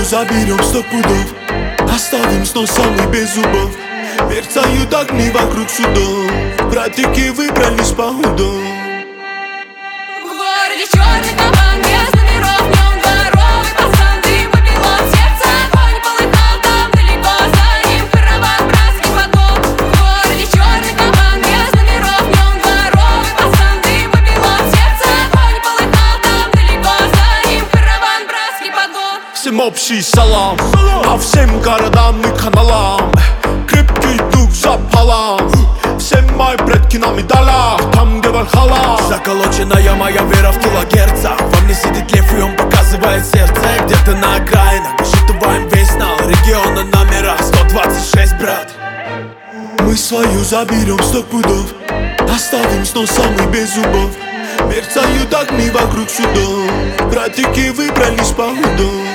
заберем 100 пудов, оставим с носом и без зубов. Мерцают огни вокруг судов, братики выбрались по удов. В городе черный кабан, без номеров, в нем дворовый пацан. Дым и пилот, сердце огонь полыхал там далеко, за ним караван, братский подгон. В городе черный кабан, без номеров, в нем дворовый пацан. Дым и пилот, сердце огонь полыхал там далеко, за ним караван, братский подгон. Всем общий салам, а всем городам и каналам крепкий дух запалом. Все мои предки на медалях, там где Вальхалла. Заколоченная моя вера в килогерцах. Во мне сидит лев, и он показывает сердце. Где-то на окраинах высчитываем весь нал региона номера 126, брат. Мы свою заберем 100 пудов, оставим с носом и без зубов. Мерцают огни вокруг судов, братики выбрались по удов.